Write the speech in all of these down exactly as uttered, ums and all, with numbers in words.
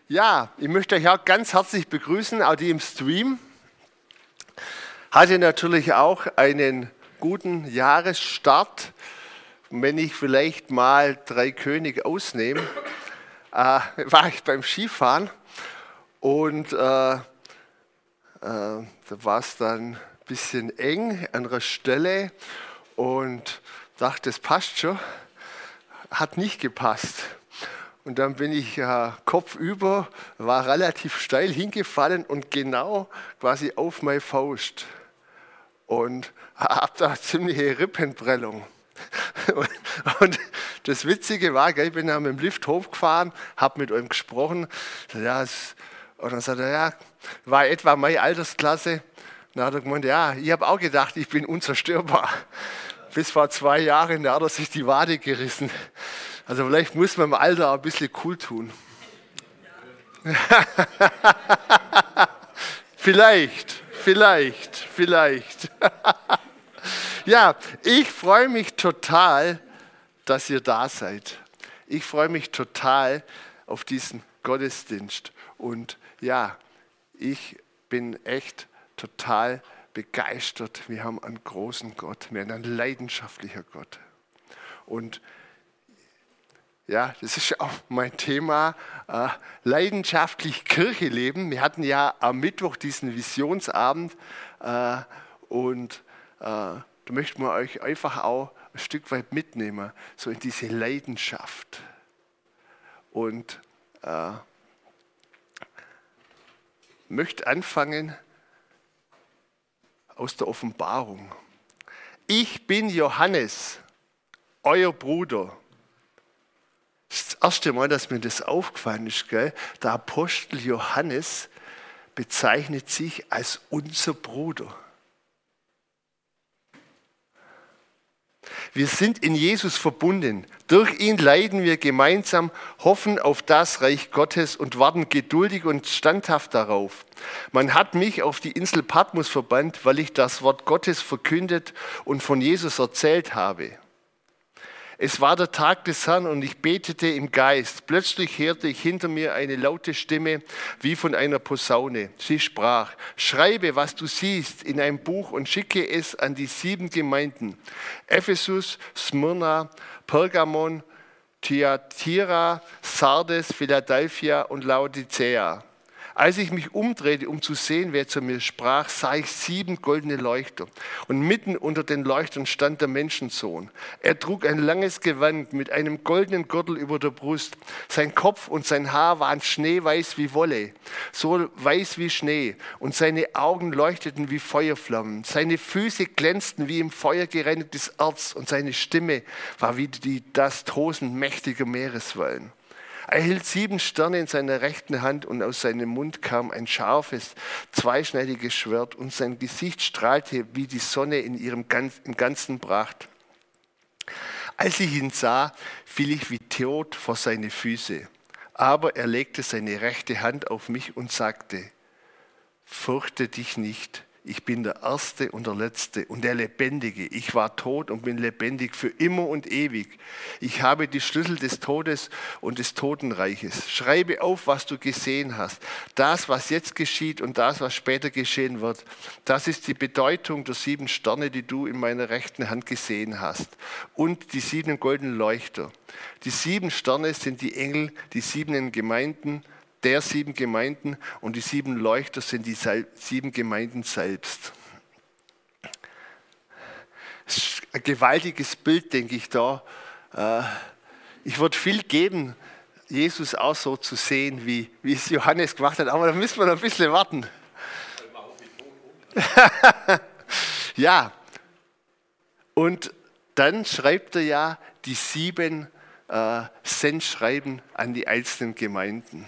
Ja, ich möchte euch auch ganz herzlich begrüßen, auch die im Stream. Hatte natürlich auch einen guten Jahresstart. Wenn ich vielleicht mal drei König ausnehme, äh, war ich beim Skifahren und äh, äh, da war es dann ein bisschen eng an einer Stelle und dachte, das passt schon. Hat nicht gepasst. Und dann bin ich äh, kopfüber, war relativ steil hingefallen und genau quasi auf meine Faust. Und habe da eine ziemliche Rippenprellung. Und, und das Witzige war, gell, ich bin dann mit dem Lift hochgefahren, habe mit ihm gesprochen. Ja, es, und dann sagt er, ja, war etwa meine Altersklasse. Dann hat er gemeint, ja, ich habe auch gedacht, ich bin unzerstörbar. Bis vor zwei Jahren, da hat er sich die Wade gerissen. Also vielleicht muss man im Alter auch ein bisschen cool tun. vielleicht, vielleicht, vielleicht. Ja, ich freue mich total, dass ihr da seid. Ich freue mich total auf diesen Gottesdienst. Und ja, ich bin echt total begeistert. Wir haben einen großen Gott, wir haben einen leidenschaftlichen Gott. Und ja, das ist auch mein Thema, äh, leidenschaftlich Kirche leben. Wir hatten ja am Mittwoch diesen Visionsabend äh, und äh, da möchten wir euch einfach auch ein Stück weit mitnehmen, so in diese Leidenschaft. Und äh, möchte anfangen aus der Offenbarung. Ich bin Johannes, euer Bruder. Das ist das erste Mal, dass mir das aufgefallen ist. Gell? Der Apostel Johannes bezeichnet sich als unser Bruder. Wir sind in Jesus verbunden. Durch ihn leiden wir gemeinsam, hoffen auf das Reich Gottes und warten geduldig und standhaft darauf. Man hat mich auf die Insel Patmos verbannt, weil ich das Wort Gottes verkündet und von Jesus erzählt habe. Es war der Tag des Herrn und ich betete im Geist. Plötzlich hörte ich hinter mir eine laute Stimme wie von einer Posaune. Sie sprach, schreibe, was du siehst, in ein Buch und schicke es an die sieben Gemeinden. Ephesus, Smyrna, Pergamon, Thyatira, Sardes, Philadelphia und Laodicea. Als ich mich umdrehte, um zu sehen, wer zu mir sprach, sah ich sieben goldene Leuchter. Und mitten unter den Leuchtern stand der Menschensohn. Er trug ein langes Gewand mit einem goldenen Gürtel über der Brust. Sein Kopf und sein Haar waren schneeweiß wie Wolle, so weiß wie Schnee. Und seine Augen leuchteten wie Feuerflammen. Seine Füße glänzten wie im Feuer gereinigtes Erz. Und seine Stimme war wie die, das Tosen mächtiger Meereswellen. Er hielt sieben Sterne in seiner rechten Hand und aus seinem Mund kam ein scharfes, zweischneidiges Schwert und sein Gesicht strahlte wie die Sonne in ihrem ganzen Pracht. Als ich ihn sah, fiel ich wie tot vor seine Füße. Aber er legte seine rechte Hand auf mich und sagte, fürchte dich nicht. Ich bin der Erste und der Letzte und der Lebendige. Ich war tot und bin lebendig für immer und ewig. Ich habe die Schlüssel des Todes und des Totenreiches. Schreibe auf, was du gesehen hast. Das, was jetzt geschieht und das, was später geschehen wird, das ist die Bedeutung der sieben Sterne, die du in meiner rechten Hand gesehen hast. Und die sieben goldenen Leuchter. Die sieben Sterne sind die Engel, die sieben Gemeinden, der sieben Gemeinden und die sieben Leuchter sind die sieben Gemeinden selbst. Das ist ein gewaltiges Bild, denke ich da. Ich würde viel geben, Jesus auch so zu sehen, wie, wie es Johannes gemacht hat, aber da müssen wir noch ein bisschen warten. Ja, und dann schreibt er ja die sieben äh, Sendschreiben an die einzelnen Gemeinden.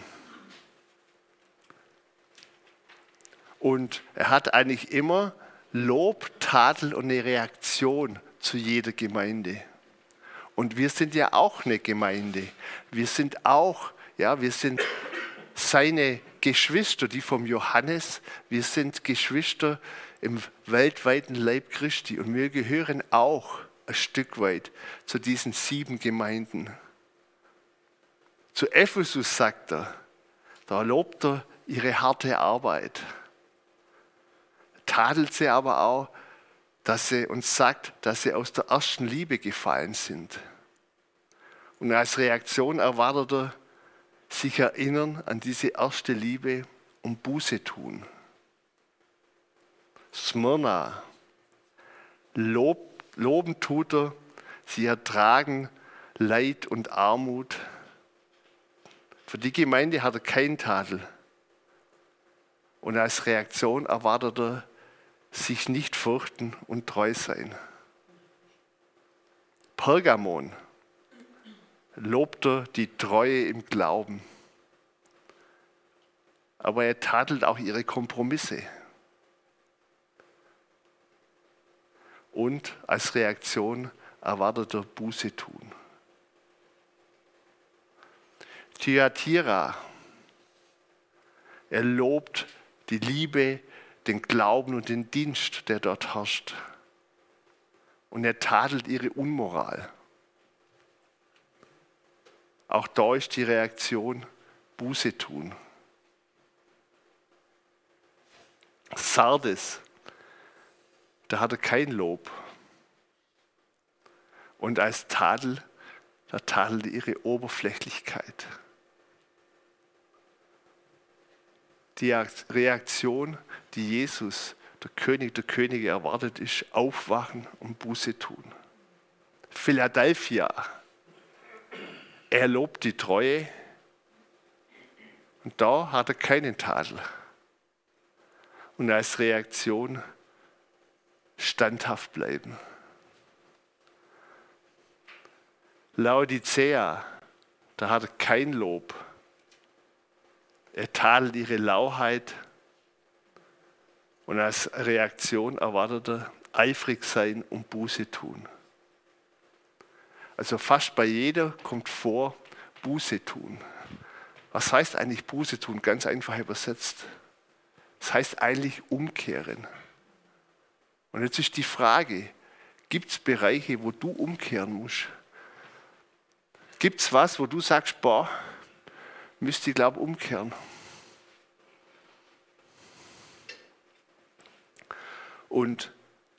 Und er hat eigentlich immer Lob, Tadel und eine Reaktion zu jeder Gemeinde. Und wir sind ja auch eine Gemeinde. Wir sind auch, ja, wir sind seine Geschwister, die vom Johannes. Wir sind Geschwister im weltweiten Leib Christi. Und wir gehören auch ein Stück weit zu diesen sieben Gemeinden. Zu Ephesus sagt er, Da lobt er ihre harte Arbeit. Tadelt sie aber auch, dass sie uns sagt, dass sie aus der ersten Liebe gefallen sind. Und als Reaktion erwartet er, sich erinnern an diese erste Liebe und Buße tun. Smyrna, Lob, loben tut er, sie ertragen Leid und Armut. Für die Gemeinde hat er keinen Tadel. Und als Reaktion erwartet er, sich nicht fürchten und treu sein. Pergamon, lobt er die Treue im Glauben. Aber er tadelt auch ihre Kompromisse. Und als Reaktion erwartet er Buße tun. Thyatira, er lobt die Liebe, den Glauben und den Dienst, der dort herrscht. Und er tadelt ihre Unmoral. Auch da ist die Reaktion Buße tun. Sardes, da hat er kein Lob. Und als Tadel, da tadelt er ihre Oberflächlichkeit. Die Reaktion, die Jesus, der König der Könige, erwartet, ist aufwachen und Buße tun. Philadelphia, er lobt die Treue und da hat er keinen Tadel. Und als Reaktion standhaft bleiben. Laodicea, da hat er kein Lob. Er tadelt ihre Lauheit und als Reaktion erwartet er eifrig sein und Buße tun. Also fast bei jeder kommt vor Buße tun. Was heißt eigentlich Buße tun? Ganz einfach übersetzt. Das heißt eigentlich umkehren. Und jetzt ist die Frage, gibt es Bereiche, wo du umkehren musst? Gibt es was, wo du sagst, boah, müsste ich glaube umkehren? Und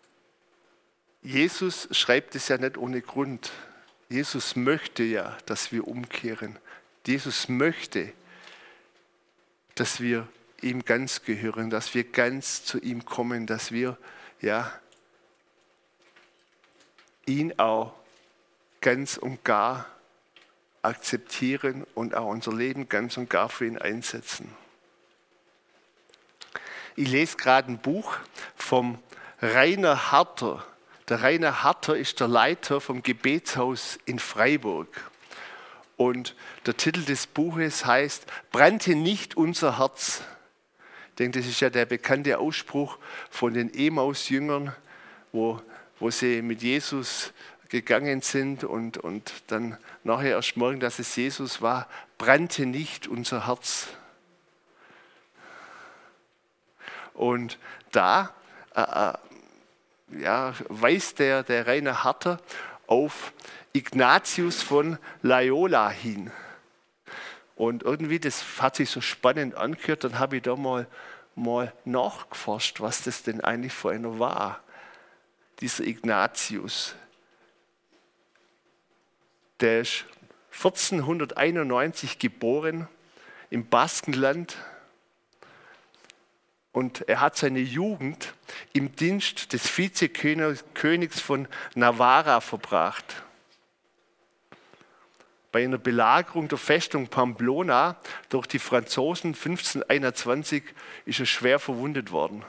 Jesus schreibt es ja nicht ohne Grund. Jesus möchte ja, dass wir umkehren. Jesus möchte, dass wir ihm ganz gehören, dass wir ganz zu ihm kommen, dass wir ja, ihn auch ganz und gar akzeptieren und auch unser Leben ganz und gar für ihn einsetzen. Ich lese gerade ein Buch vom Rainer Harter. Der Rainer Harter ist der Leiter vom Gebetshaus in Freiburg. Und der Titel des Buches heißt "Brannte nicht unser Herz?" Ich denke, das ist ja der bekannte Ausspruch von den Emmaus-Jüngern, wo, wo sie mit Jesus gegangen sind und, und dann nachher erst merken, dass es Jesus war. Brannte nicht unser Herz? Und da äh, ja, weist der, der Rainer Harter auf Ignatius von Loyola hin. Und irgendwie, das hat sich so spannend angehört, dann habe ich da mal, mal nachgeforscht, was das denn eigentlich für einer war, dieser Ignatius. Der ist vierzehnhunderteinundneunzig geboren im Baskenland und er hat seine Jugend im Dienst des Vizekönigs von Navarra verbracht. Bei einer Belagerung der Festung Pamplona durch die Franzosen fünfzehnhunderteinundzwanzig ist er schwer verwundet worden.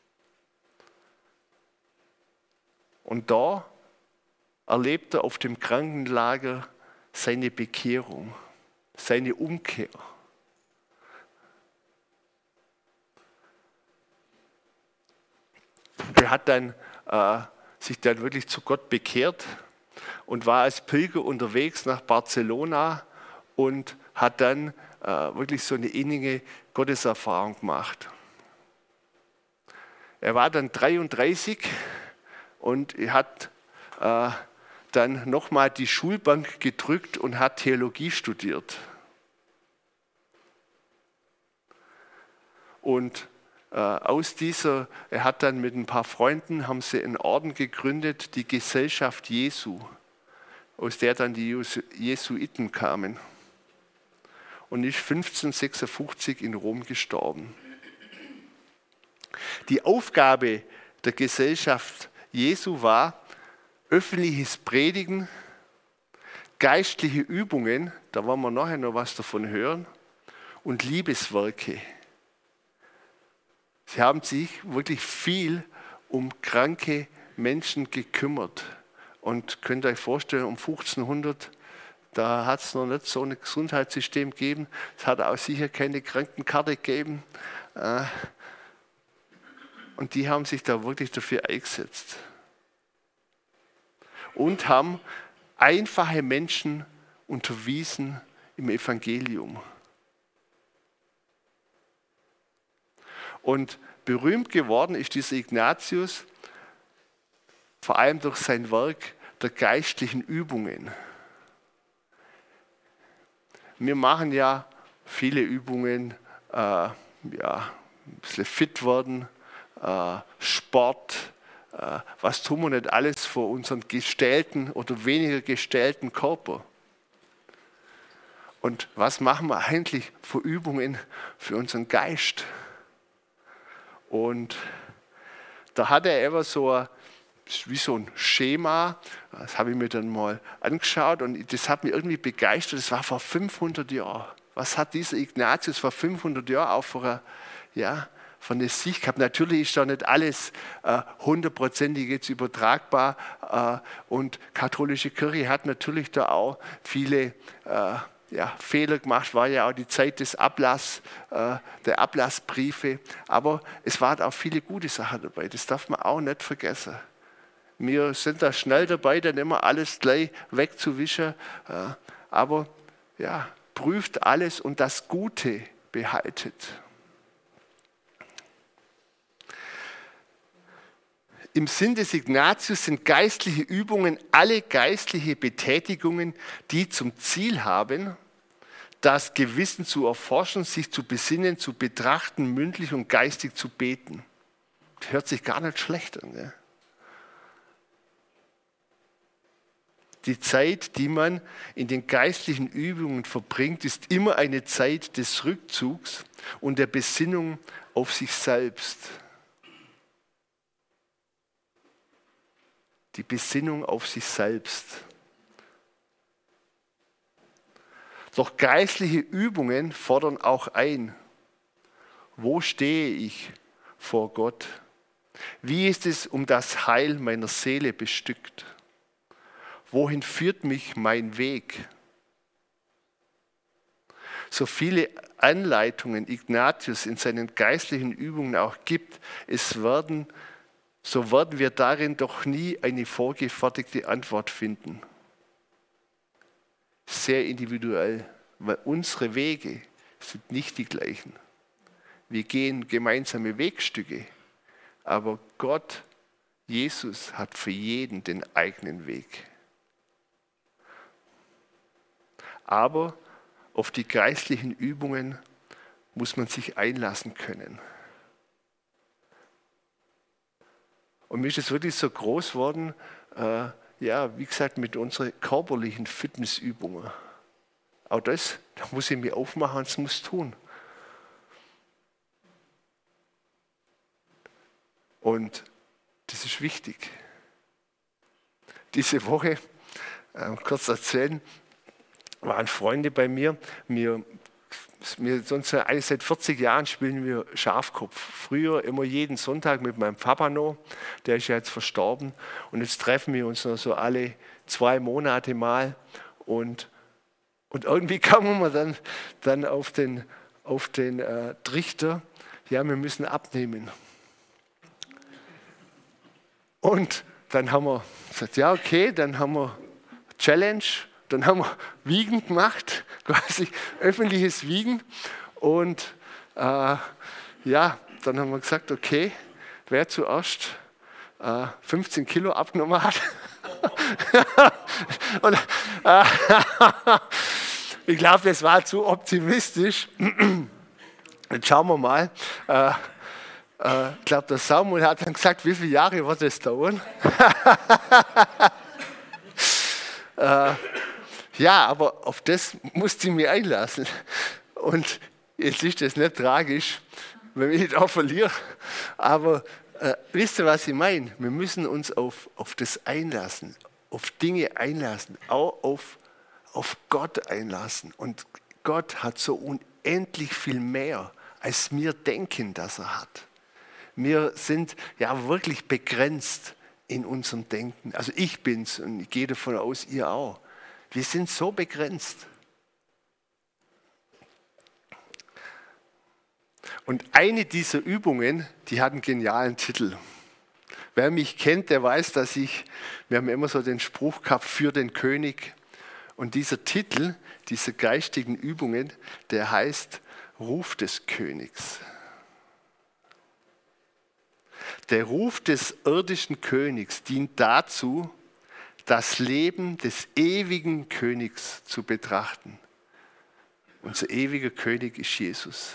Und da erlebt er auf dem Krankenlager seine Bekehrung, seine Umkehr. Er hat dann, äh, sich dann wirklich zu Gott bekehrt und war als Pilger unterwegs nach Barcelona und hat dann äh, wirklich so eine innige Gotteserfahrung gemacht. Er war dann dreiunddreißig und er hat äh, dann nochmal die Schulbank gedrückt und hat Theologie studiert. Und äh, aus dieser, er hat dann mit ein paar Freunden, haben sie einen Orden gegründet, die Gesellschaft Jesu, aus der dann die Jesuiten kamen. Und ist fünfzehnhundertsechsundfünfzig in Rom gestorben. Die Aufgabe der Gesellschaft Jesu war öffentliches Predigen, geistliche Übungen, da wollen wir nachher noch was davon hören, und Liebeswerke. Sie haben sich wirklich viel um kranke Menschen gekümmert. Und könnt ihr euch vorstellen, um fünfzehnhundert, da hat es noch nicht so ein Gesundheitssystem gegeben. Es hat auch sicher keine Krankenkarte gegeben. Und die haben sich da wirklich dafür eingesetzt. Und haben einfache Menschen unterwiesen im Evangelium. Und berühmt geworden ist dieser Ignatius vor allem durch sein Werk der geistlichen Übungen. Wir machen ja viele Übungen, äh, ja, ein bisschen fit werden, äh, Sport, äh, was tun wir nicht alles für unseren gestellten oder weniger gestellten Körper? Und was machen wir eigentlich für Übungen für unseren Geist? Und da hat er immer so ein, wie so ein Schema, das habe ich mir dann mal angeschaut und das hat mich irgendwie begeistert. Das war vor fünfhundert Jahren. Was hat dieser Ignatius vor fünfhundert Jahren auch für eine, ja, von der Sicht gehabt? Natürlich ist da nicht alles äh, hundertprozentig jetzt übertragbar äh, und katholische Kirche hat natürlich da auch viele äh, ja, Fehler gemacht, war ja auch die Zeit des Ablass, äh, der Ablassbriefe, aber es waren auch viele gute Sachen dabei, das darf man auch nicht vergessen. Wir sind da schnell dabei, dann immer alles gleich wegzuwischen, äh, aber ja, prüft alles und das Gute behaltet. Im Sinn des Ignatius sind geistliche Übungen alle geistliche Betätigungen, die zum Ziel haben, das Gewissen zu erforschen, sich zu besinnen, zu betrachten, mündlich und geistig zu beten. Das hört sich gar nicht schlecht an. Gell? Die Zeit, die man in den geistlichen Übungen verbringt, ist immer eine Zeit des Rückzugs und der Besinnung auf sich selbst. Die Besinnung auf sich selbst. Doch geistliche Übungen fordern auch ein. Wo stehe ich vor Gott? Wie ist es um das Heil meiner Seele bestückt? Wohin führt mich mein Weg? So viele Anleitungen Ignatius in seinen geistlichen Übungen auch gibt, es werden so werden wir darin doch nie eine vorgefertigte Antwort finden. Sehr individuell, weil unsere Wege sind nicht die gleichen. Wir gehen gemeinsame Wegstücke, aber Gott, Jesus, hat für jeden den eigenen Weg. Aber auf die geistlichen Übungen muss man sich einlassen können. Und mir ist es wirklich so groß geworden, äh, ja, wie gesagt, mit unseren körperlichen Fitnessübungen. Auch das, da muss ich mich aufmachen und es muss tun. Und das ist wichtig. Diese Woche, äh, kurz erzählen, waren Freunde bei mir, wir Wir, sonst, eigentlich seit vierzig Jahren spielen wir Schafkopf. Früher immer jeden Sonntag mit meinem Papa noch, der ist ja jetzt verstorben. Und jetzt treffen wir uns noch so alle zwei Monate mal. Und, und irgendwie kamen wir dann, dann auf den, auf den äh, Trichter, ja, wir müssen abnehmen. Und dann haben wir gesagt, ja okay, dann haben wir Challenge. Dann haben wir Wiegen gemacht, quasi öffentliches Wiegen. Und äh, ja, dann haben wir gesagt, okay, wer zuerst äh, fünfzehn Kilo abgenommen hat. Und, äh, ich glaube, das war zu optimistisch. Jetzt schauen wir mal. Äh, äh, ich glaube, der Samuel hat dann gesagt, wie viele Jahre wird das dauern? äh, ja, aber auf das musste ich mich einlassen. Und jetzt ist das nicht tragisch, wenn ich auch verliere. Aber äh, wisst ihr, was ich meine? Wir müssen uns auf, auf das einlassen, auf Dinge einlassen, auch auf, auf Gott einlassen. Und Gott hat so unendlich viel mehr, als wir denken, dass er hat. Wir sind ja wirklich begrenzt in unserem Denken. Also ich bin's und ich gehe davon aus, ihr auch. Wir sind so begrenzt. Und eine dieser Übungen, die hat einen genialen Titel. Wer mich kennt, der weiß, dass ich, wir haben immer so den Spruch gehabt, für den König. Und dieser Titel, diese geistigen Übungen, der heißt Ruf des Königs. Der Ruf des irdischen Königs dient dazu, das Leben des ewigen Königs zu betrachten. Unser ewiger König ist Jesus.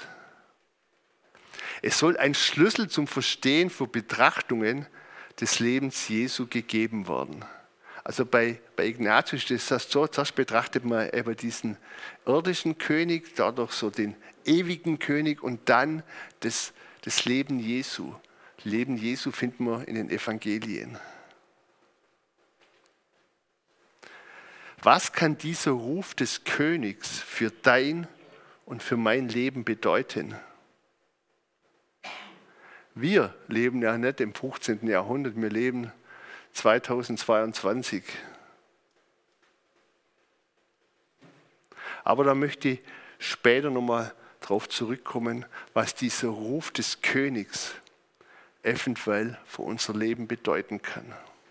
Es soll ein Schlüssel zum Verstehen von Betrachtungen des Lebens Jesu gegeben werden. Also bei, bei Ignatius ist das so, zuerst betrachtet man eben diesen irdischen König, dadurch so den ewigen König und dann das, das Leben Jesu. Leben Jesu finden wir in den Evangelien. Was kann dieser Ruf des Königs für dein und für mein Leben bedeuten? Wir leben ja nicht im fünfzehnten Jahrhundert, wir leben zweitausendzweiundzwanzig. Aber da möchte ich später nochmal darauf zurückkommen, was dieser Ruf des Königs eventuell für unser Leben bedeuten kann.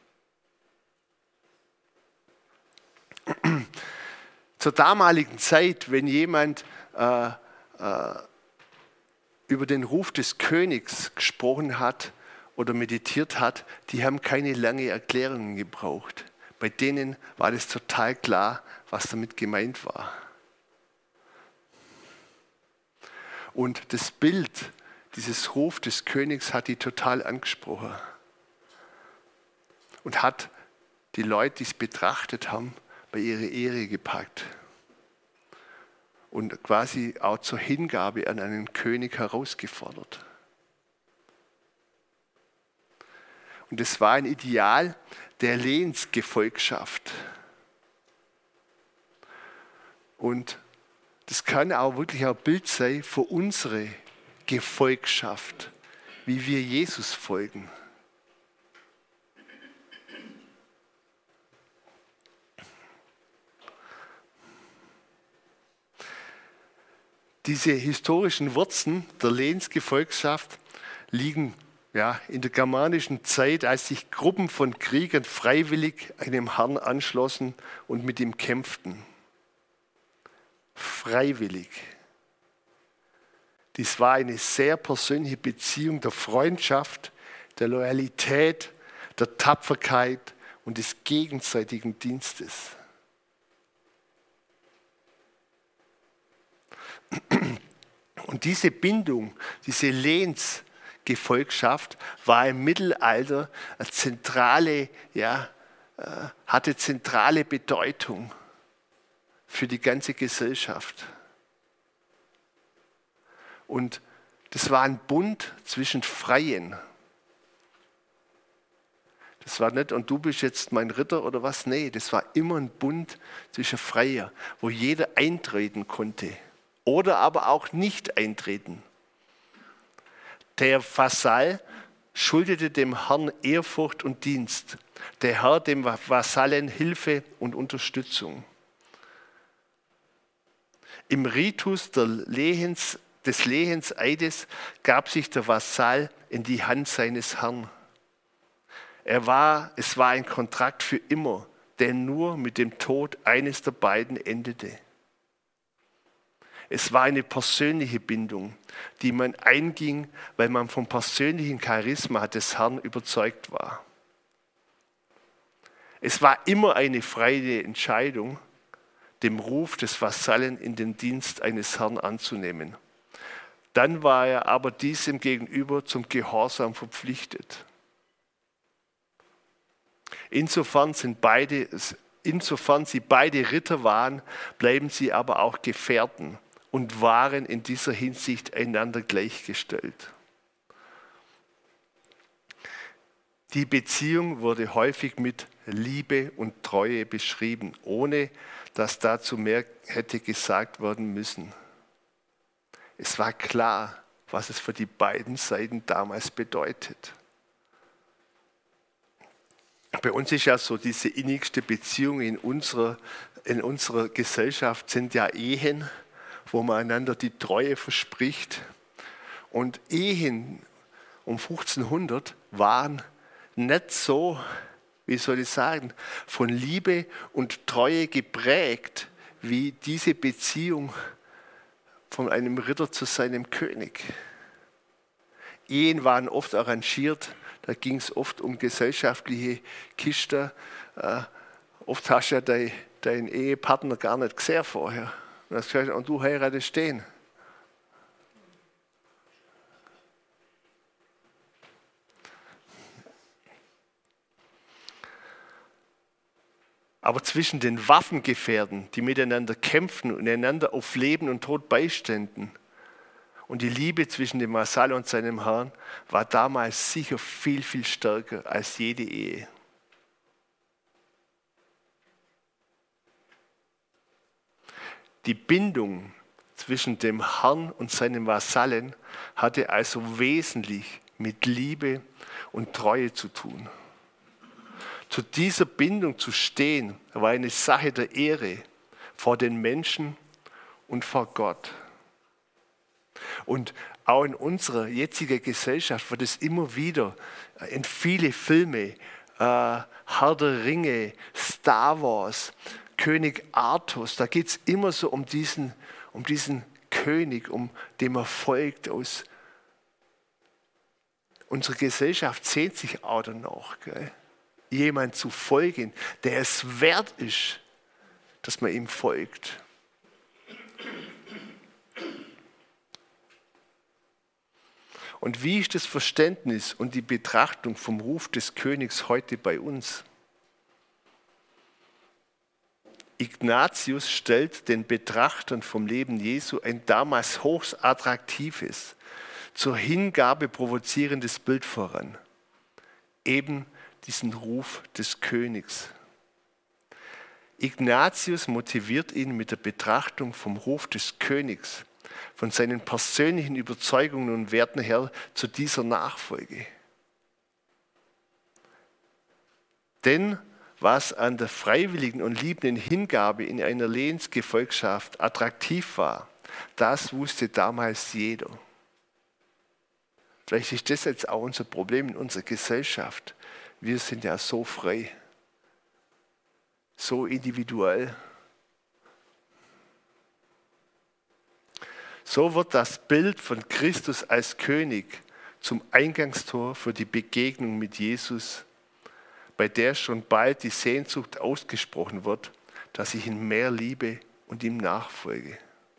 Zur damaligen Zeit, wenn jemand äh, äh, über den Ruf des Königs gesprochen hat oder meditiert hat, die haben keine lange Erklärungen gebraucht. Bei denen war das total klar, was damit gemeint war. Und das Bild dieses Ruf des Königs hat die total angesprochen und hat die Leute, die es betrachtet haben, bei ihrer Ehre gepackt und quasi auch zur Hingabe an einen König herausgefordert. Und es war ein Ideal der Lehensgefolgschaft. Und das kann auch wirklich ein Bild sein für unsere Gefolgschaft, wie wir Jesus folgen. Diese historischen Wurzeln der Lehensgefolgschaft liegen ja, in der germanischen Zeit, als sich Gruppen von Kriegern freiwillig einem Herrn anschlossen und mit ihm kämpften. Freiwillig. Dies war eine sehr persönliche Beziehung der Freundschaft, der Loyalität, der Tapferkeit und des gegenseitigen Dienstes. Und diese Bindung, diese Lehensgefolgschaft war im Mittelalter eine zentrale, ja, hatte zentrale Bedeutung für die ganze Gesellschaft. Und das war ein Bund zwischen Freien. Das war nicht, und du bist jetzt mein Ritter oder was, nee, das war immer ein Bund zwischen Freien, wo jeder eintreten konnte. Oder aber auch nicht eintreten. Der Vasall schuldete dem Herrn Ehrfurcht und Dienst. Der Herr dem Vasallen Hilfe und Unterstützung. Im Ritus der Lehens, des Lehenseides gab sich der Vasall in die Hand seines Herrn. Er war, es war ein Kontrakt für immer, der nur mit dem Tod eines der beiden endete. Es war eine persönliche Bindung, die man einging, weil man vom persönlichen Charisma des Herrn überzeugt war. Es war immer eine freie Entscheidung, dem Ruf des Vasallen in den Dienst eines Herrn anzunehmen. Dann war er aber diesem gegenüber zum Gehorsam verpflichtet. Insofern, sind beide, insofern sie beide Ritter waren, bleiben sie aber auch Gefährten und waren in dieser Hinsicht einander gleichgestellt. Die Beziehung wurde häufig mit Liebe und Treue beschrieben, ohne dass dazu mehr hätte gesagt werden müssen. Es war klar, was es für die beiden Seiten damals bedeutet. Bei uns ist ja so, diese innigste Beziehung in unserer, in unserer Gesellschaft sind ja Ehen, wo man einander die Treue verspricht. Und Ehen um fünfzehnhundert waren nicht so, wie soll ich sagen, von Liebe und Treue geprägt, wie diese Beziehung von einem Ritter zu seinem König. Ehen waren oft arrangiert, da ging es oft um gesellschaftliche Kisten. Äh, oft hast du ja deinen dein Ehepartner gar nicht gesehen vorher. Und, hast gesagt, und du heiratest den. Aber zwischen den Waffengefährten, die miteinander kämpfen und einander auf Leben und Tod beiständen, und die Liebe zwischen dem Vasall und seinem Herrn war damals sicher viel, viel stärker als jede Ehe. Die Bindung zwischen dem Herrn und seinem Vasallen hatte also wesentlich mit Liebe und Treue zu tun. Zu dieser Bindung zu stehen, war eine Sache der Ehre vor den Menschen und vor Gott. Und auch in unserer jetzigen Gesellschaft wird es immer wieder in viele Filme, äh, Herr der Ringe, Star Wars, König Artus, da geht es immer so um diesen, um diesen König, um dem er folgt. Aus. Unsere Gesellschaft sehnt sich auch danach, gell? Jemand zu folgen, der es wert ist, dass man ihm folgt. Und wie ist das Verständnis und die Betrachtung vom Ruf des Königs heute bei uns? Ignatius stellt den Betrachtern vom Leben Jesu ein damals hochst attraktives, zur Hingabe provozierendes Bild voran. Eben diesen Ruf des Königs. Ignatius motiviert ihn mit der Betrachtung vom Ruf des Königs, von seinen persönlichen Überzeugungen und Werten her zu dieser Nachfolge. Denn was an der freiwilligen und liebenden Hingabe in einer Lehensgefolgschaft attraktiv war, das wusste damals jeder. Vielleicht ist das jetzt auch unser Problem in unserer Gesellschaft. Wir sind ja so frei, so individuell. So wird das Bild von Christus als König zum Eingangstor für die Begegnung mit Jesus, bei der schon bald die Sehnsucht ausgesprochen wird, dass ich ihn mehr liebe und ihm nachfolge.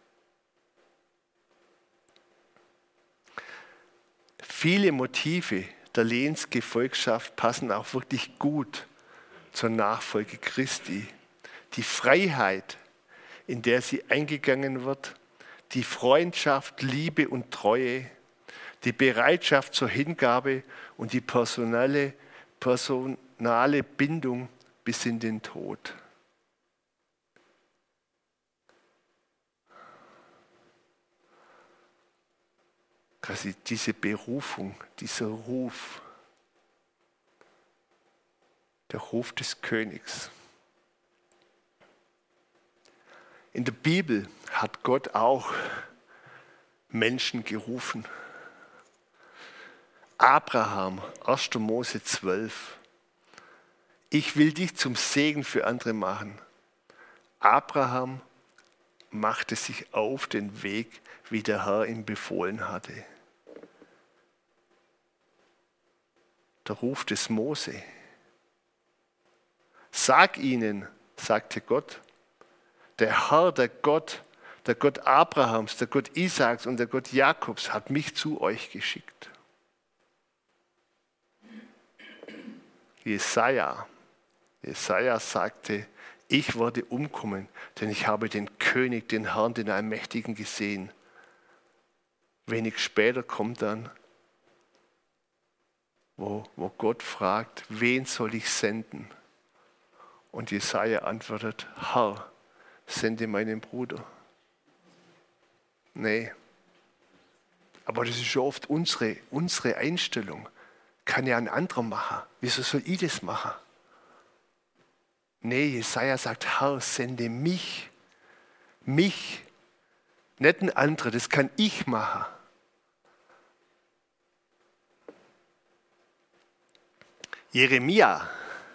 Viele Motive der Lehensgefolgschaft passen auch wirklich gut zur Nachfolge Christi. Die Freiheit, in der sie eingegangen wird, die Freundschaft, Liebe und Treue, die Bereitschaft zur Hingabe und die personale, personale Bindung bis in den Tod. Quasi diese Berufung, dieser Ruf, der Ruf des Königs. In der Bibel hat Gott auch Menschen gerufen. Abraham, erster Mose zwölf. Ich will dich zum Segen für andere machen. Abraham machte sich auf den Weg, wie der Herr ihm befohlen hatte. Der Ruf des Mose. Sag ihnen, sagte Gott, der Herr, der Gott der Gott Abrahams, der Gott Isaaks und der Gott Jakobs hat mich zu euch geschickt. Jesaja, Jesaja sagte, ich werde umkommen, denn ich habe den König, den Herrn, den Allmächtigen gesehen. Wenig später kommt dann, wo, wo Gott fragt, wen soll ich senden? Und Jesaja antwortet, Herr, sende meinen Bruder. Nee, aber das ist schon oft unsere, unsere Einstellung. Kann ja ein anderer machen. Wieso soll ich das machen? Nee, Jesaja sagt, Herr, sende mich. Mich. Nicht ein anderer, das kann ich machen. Jeremia.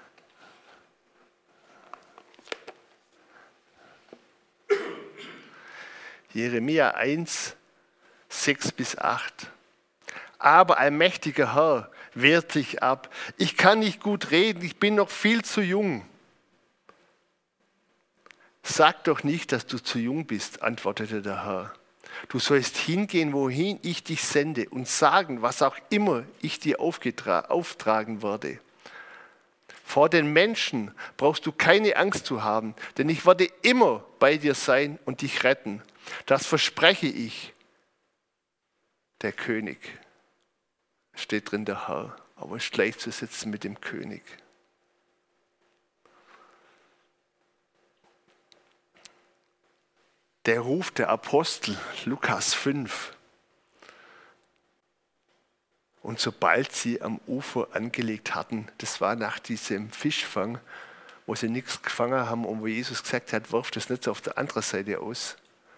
Jeremia eins, sechs bis acht. Aber allmächtiger Herr, wehrt dich ab. Ich kann nicht gut reden, ich bin noch viel zu jung. Sag doch nicht, dass du zu jung bist, antwortete der Herr. Du sollst hingehen, wohin ich dich sende und sagen, was auch immer ich dir auftragen werde. Vor den Menschen brauchst du keine Angst zu haben, denn ich werde immer bei dir sein und dich retten. Das verspreche ich, der König. Steht drin der Herr, aber ist gleichzusetzen mit dem König. Der Ruf der Apostel, Lukas fünf. Und sobald sie am Ufer angelegt hatten, das war nach diesem Fischfang, wo sie nichts gefangen haben und wo Jesus gesagt hat, wirf das Netz auf der anderen Seite aus.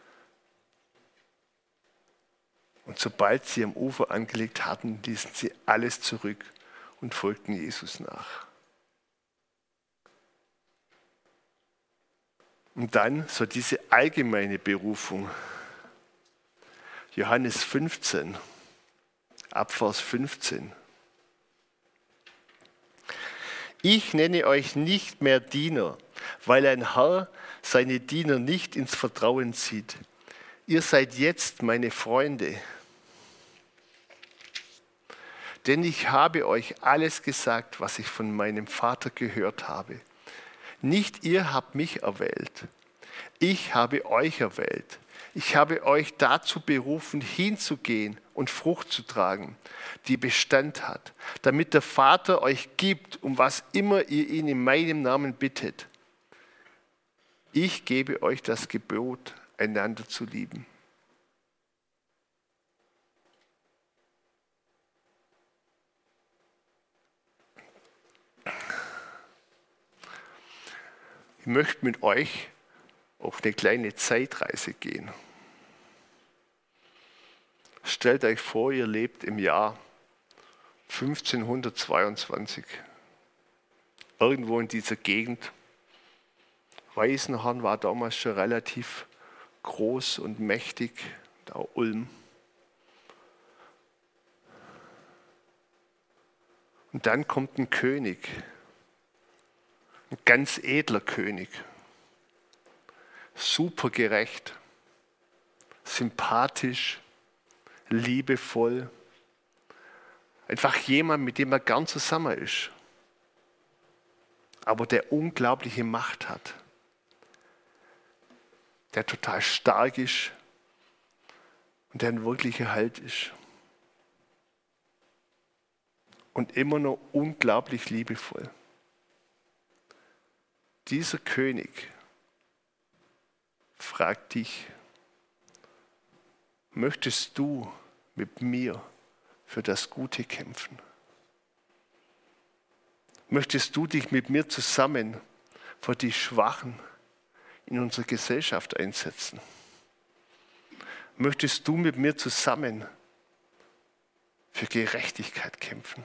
Und sobald sie am Ufer angelegt hatten, ließen sie alles zurück und folgten Jesus nach. Und dann so diese allgemeine Berufung. Johannes fünfzehn, ab Vers fünfzehn. Ich nenne euch nicht mehr Diener, weil ein Herr seine Diener nicht ins Vertrauen zieht. Ihr seid jetzt meine Freunde. Denn ich habe euch alles gesagt, was ich von meinem Vater gehört habe. Nicht ihr habt mich erwählt. Ich habe euch erwählt. Ich habe euch dazu berufen, hinzugehen und Frucht zu tragen, die Bestand hat, damit der Vater euch gibt, um was immer ihr ihn in meinem Namen bittet. Ich gebe euch das Gebot, einander zu lieben. Ich möchte mit euch auf eine kleine Zeitreise gehen. Stellt euch vor, ihr lebt im Jahr fünfzehnhundertzweiundzwanzig. Irgendwo in dieser Gegend. Weißenhorn war damals schon relativ groß und mächtig, da Ulm. Und dann kommt ein König, ein ganz edler König, super gerecht, sympathisch, liebevoll, einfach jemand, mit dem er gern zusammen ist, aber der unglaubliche Macht hat, der total stark ist und der ein wirklicher Halt ist. Und immer noch unglaublich liebevoll. Dieser König fragt dich, möchtest du mit mir für das Gute kämpfen? Möchtest du dich mit mir zusammen für die Schwachen in unserer Gesellschaft einsetzen? Möchtest du mit mir zusammen für Gerechtigkeit kämpfen?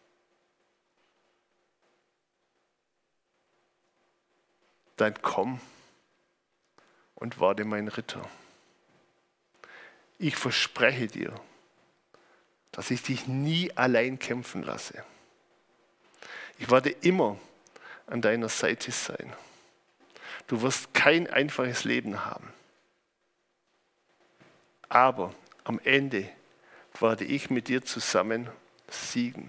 Dann komm und werde mein Ritter. Ich verspreche dir, dass ich dich nie allein kämpfen lasse. Ich werde immer an deiner Seite sein. Du wirst kein einfaches Leben haben. Aber am Ende werde ich mit dir zusammen siegen.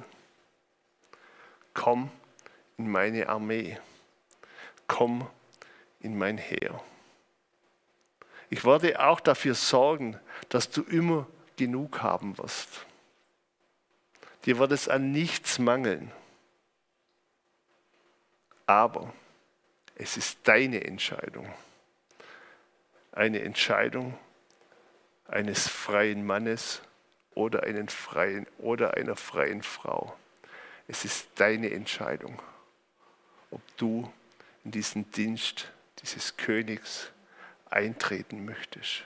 Komm in meine Armee. Komm in mein Heer. Ich werde auch dafür sorgen, dass du immer genug haben wirst. Dir wird es an nichts mangeln. Aber es ist deine Entscheidung. Eine Entscheidung eines freien Mannes oder, einen freien, oder einer freien Frau. Es ist deine Entscheidung, ob du in diesen Dienst dieses Königs eintreten möchtest.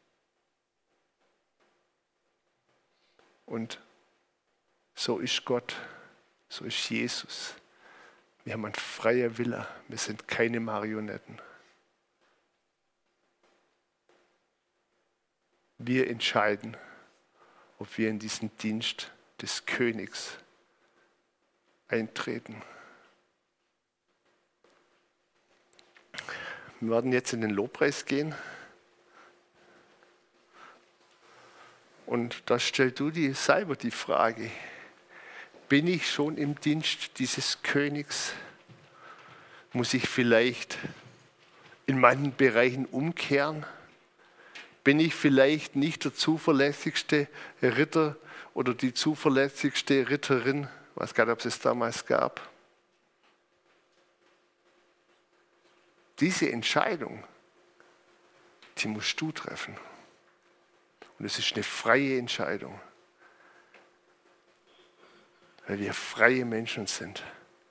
Und so ist Gott, so ist Jesus. Wir haben einen freien Wille, wir sind keine Marionetten. Wir entscheiden, ob wir in diesen Dienst des Königs eintreten. Wir werden jetzt in den Lobpreis gehen. Und da stellst du dir selber die Frage, bin ich schon im Dienst dieses Königs? Muss ich vielleicht in manchen Bereichen umkehren? Bin ich vielleicht nicht der zuverlässigste Ritter oder die zuverlässigste Ritterin? Ich weiß gar nicht, ob es es damals gab. Diese Entscheidung, die musst du treffen. Und es ist eine freie Entscheidung. Weil wir freie Menschen sind.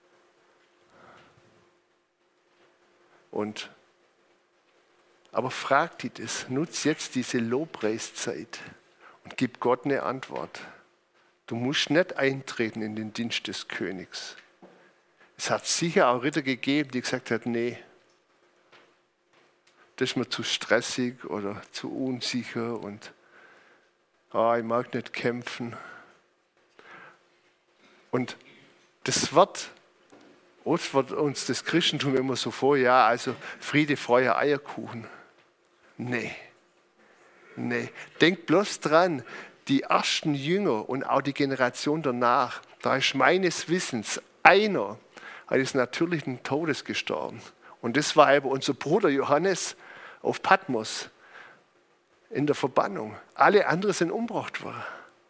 Und, aber frag dich das, nutz jetzt diese Lobpreiszeit und gib Gott eine Antwort. Du musst nicht eintreten in den Dienst des Königs. Es hat sicher auch Ritter gegeben, die gesagt haben, nee, das ist mir zu stressig oder zu unsicher und oh, ich mag nicht kämpfen. Und das wird, oft wird uns das Christentum immer so vor, ja, also Friede, Freude, Eierkuchen. Nee, nee. Denk bloß dran, die ersten Jünger und auch die Generation danach, da ist meines Wissens einer eines natürlichen Todes gestorben. Und das war aber unser Bruder Johannes auf Patmos in der Verbannung. Alle anderen sind umgebracht worden.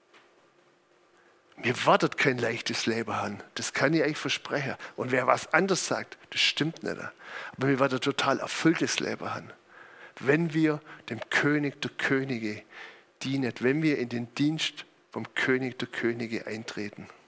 Wir werden kein leichtes Leben haben. Das kann ich euch versprechen. Und wer was anderes sagt, das stimmt nicht. Aber wir werden ein total erfülltes Leben haben. Wenn wir dem König der Könige dienen, wenn wir in den Dienst vom König der Könige eintreten.